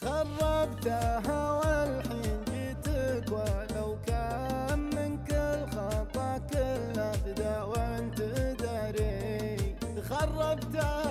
خربتها والحين جيتك، ولو كان منك الخطأ كله بدا وانت داري. خربتها